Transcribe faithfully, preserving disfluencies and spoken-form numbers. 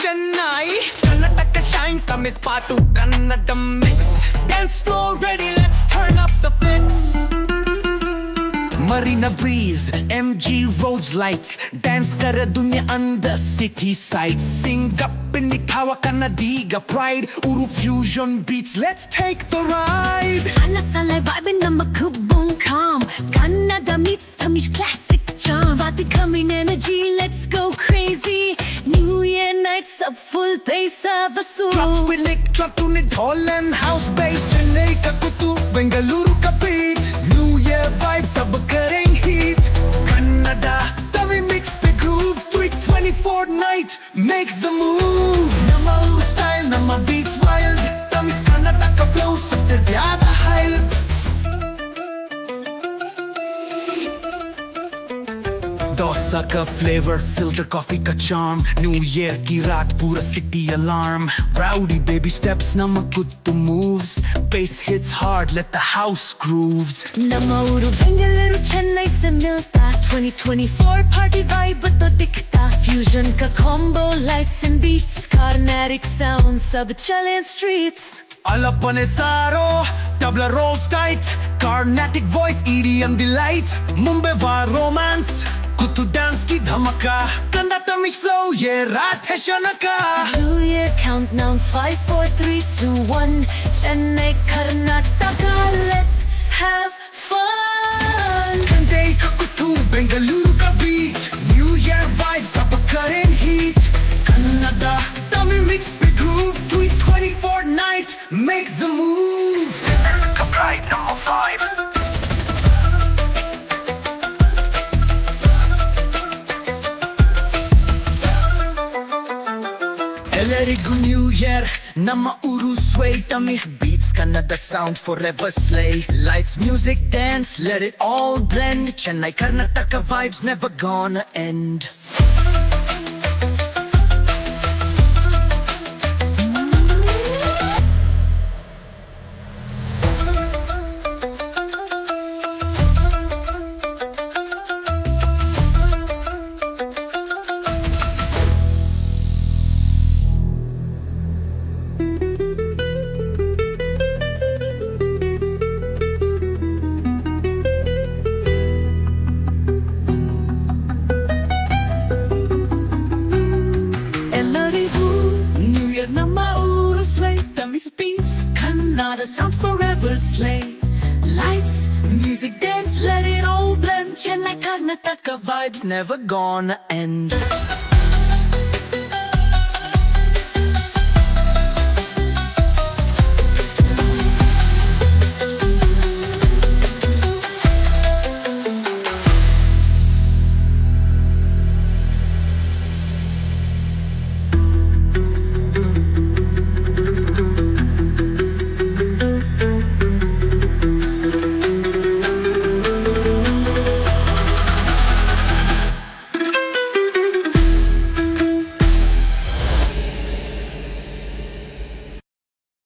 Chennai, Karnataka shines, the Miss Patu Kannada mix. Dance floor ready, let's turn up the fix. Marina breeze, M G roads lights, dance kara dunya under city sights. Sing up in Nikawa Kannadiga pride, Uru fusion beats, let's take the ride. Alasale vibing namakubong calm, Kannada meets Tamil classic charm. Vati coming energy, let's go crazy. New Year nights up full bass of a soul. Drop with lick, drop to Nidhol and house bass. Chennai ka kutu, Bengaluru ka beat. New Year vibes ab kareng heat. Kannada, Tamil mix pe groove. three twenty-four night, make the move. Nama ur style, nama beats wild. Tamil Karnataka flow, sabse zyada hype. Dosa ka flavor, filter coffee ka charm. New Year ki raat pura city alarm. Rowdy baby steps, namakuttu moves. Bass hits hard, let the house grooves. Namauru Bengaluru Chennai se milta. twenty twenty-four party vibe to dikhta. Fusion ka combo, lights and beats. Carnatic sounds, sab chale in streets. Alapane saro, tabla rolls tight. Carnatic voice, E D M delight. Mumbai war romance, kutu dance ki dhamaka. Kanda Tamish flow, ye raat hai shanaka. New Year countdown, five, four, three, two, one. Chennai, Karnataka, let's have fun. Chennai ka kutu, Bengaluru ka beat. New Year vibes, up kareng heat. Kannada, Tamil mix pe groove. three twenty-four night, make the move. Ka pride number five. Elerigu New Year, Nama Uru sway. Tamil beats, Kannada sound forever slay. Lights, music, dance, let it all blend. Chennai, Karnataka vibes never gonna end. Kannada sound forever slay. Lights, music, dance, let it all blend. Chennai, Karnataka vibes never gonna end.